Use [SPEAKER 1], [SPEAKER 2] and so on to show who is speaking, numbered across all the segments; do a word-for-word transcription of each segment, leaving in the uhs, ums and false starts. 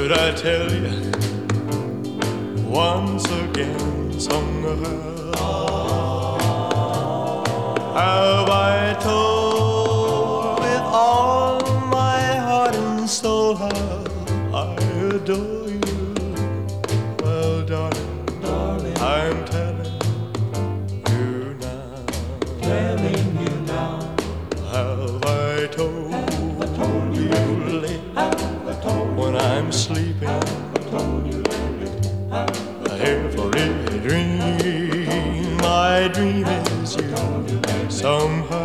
[SPEAKER 1] Should I tell you once again, somehow? Have I told with all my heart and soul how I adore you? Well, darling, darling, I'm telling you now.
[SPEAKER 2] Telling you now.
[SPEAKER 1] Have I told,
[SPEAKER 2] have I told you
[SPEAKER 1] you lately when I'm sleeping?
[SPEAKER 2] Have I told you lately?
[SPEAKER 1] Every dream, my dream is you somehow.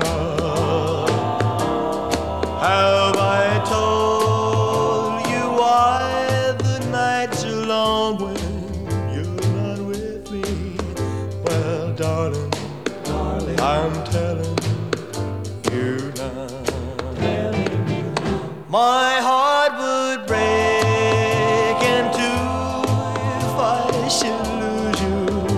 [SPEAKER 1] Have I told you why the nights are long when you're not with me? Well, darling,
[SPEAKER 2] Darling,
[SPEAKER 1] I'm telling you now.
[SPEAKER 2] telling you now.
[SPEAKER 1] My heart would break in two if I should lose you.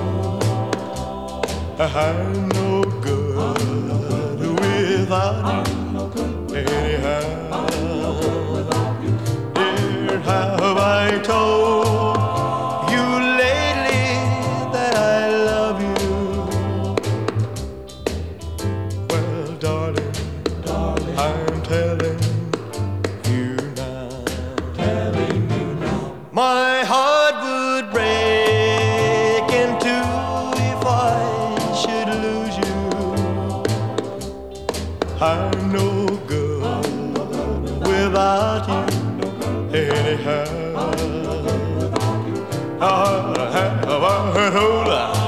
[SPEAKER 1] I'm no good without you anyhow. Dear, have I told you lately that I love you? Well, darling,
[SPEAKER 2] Darling,
[SPEAKER 1] I'm telling you now.
[SPEAKER 2] telling you now.
[SPEAKER 1] My heart would break in two if I should lose you. I'm no good without you anyhow. I have I told